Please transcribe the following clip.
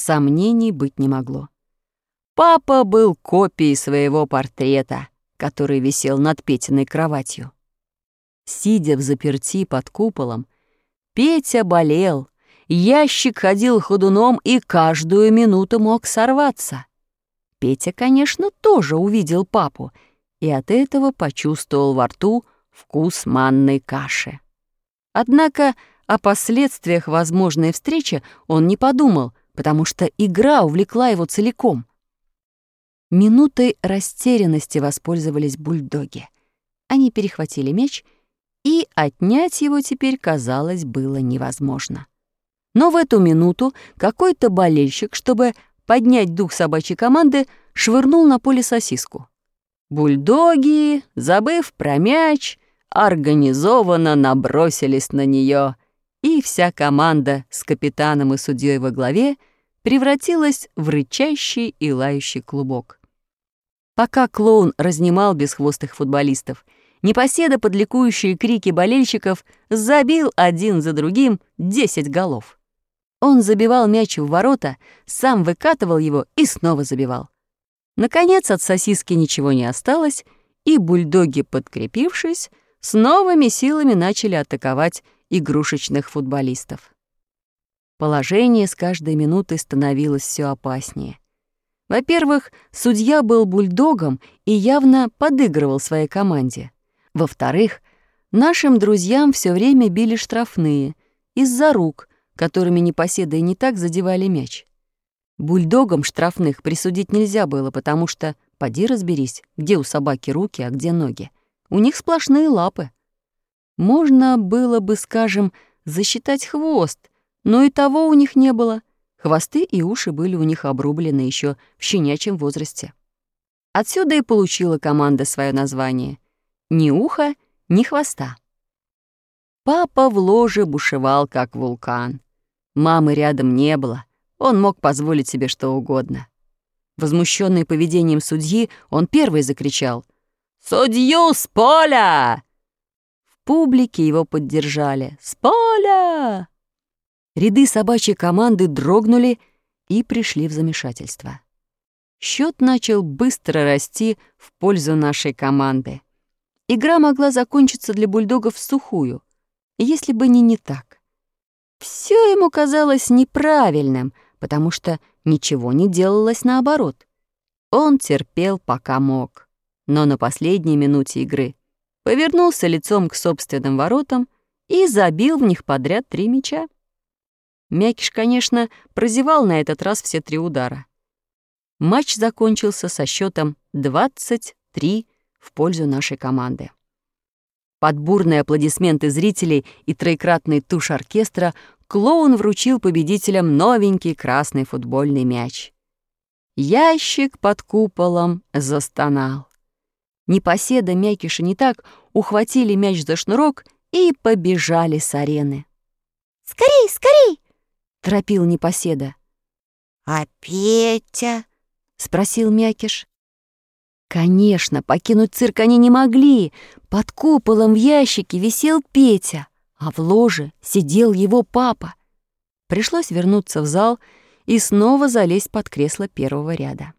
Сомнений быть не могло. Папа был копией своего портрета, который висел над Петиной кроватью. Сидя взаперти под куполом, Петя болел, ящик ходил ходуном и каждую минуту мог сорваться. Петя, конечно, тоже увидел папу и от этого почувствовал во рту вкус манной каши. Однако о последствиях возможной встречи он не подумал, потому что игра увлекла его целиком. Минутой растерянности воспользовались бульдоги. Они перехватили мяч, и отнять его теперь, казалось, было невозможно. Но в эту минуту какой-то болельщик, чтобы поднять дух собачьей команды, швырнул на поле сосиску. Бульдоги, забыв про мяч, организованно набросились на нее, и вся команда с капитаном и судьей во главе превратилась в рычащий и лающий клубок. Пока клоун разнимал бесхвостых футболистов, непоседа под ликующие крики болельщиков забил один за другим 10 голов. Он забивал мяч в ворота, сам выкатывал его и снова забивал. Наконец от сосиски ничего не осталось, и бульдоги, подкрепившись, с новыми силами начали атаковать игрушечных футболистов. Положение с каждой минутой становилось все опаснее. Во-первых, судья был бульдогом и явно подыгрывал своей команде. Во-вторых, нашим друзьям все время били штрафные из-за рук, которыми непоседы и не так задевали мяч. Бульдогам штрафных присудить нельзя было, потому что, поди разберись, где у собаки руки, а где ноги. У них сплошные лапы. Можно было бы, скажем, засчитать хвост, но и того у них не было. Хвосты и уши были у них обрублены еще в щенячьем возрасте. Отсюда и получила команда свое название. Ни уха, ни хвоста. Папа в ложе бушевал, как вулкан. Мамы рядом не было, он мог позволить себе что угодно. Возмущенный поведением судьи, он первый закричал: «Судью с поля!» В публике его поддержали: «С поля!» Ряды собачьей команды дрогнули и пришли в замешательство. Счет начал быстро расти в пользу нашей команды. Игра могла закончиться для бульдогов всухую, если бы не так. Все ему казалось неправильным, потому что ничего не делалось наоборот. Он терпел, пока мог, но на последней минуте игры повернулся лицом к собственным воротам и забил в них подряд 3 мяча. Мякиш, конечно, прозевал на этот раз все 3 удара. Матч закончился со счетом 23 в пользу нашей команды. Под бурные аплодисменты зрителей и троекратный туш оркестра клоун вручил победителям новенький красный футбольный мяч. Ящик под куполом застонал. Непоседа, Мякиш и не так ухватили мяч за шнурок и побежали с арены. «Скорей, скорей!» — торопил непоседа. «А Петя?» — спросил Мякиш. Конечно, покинуть цирк они не могли. Под куполом в ящике висел Петя, а в ложе сидел его папа. Пришлось вернуться в зал и снова залезть под кресло первого ряда.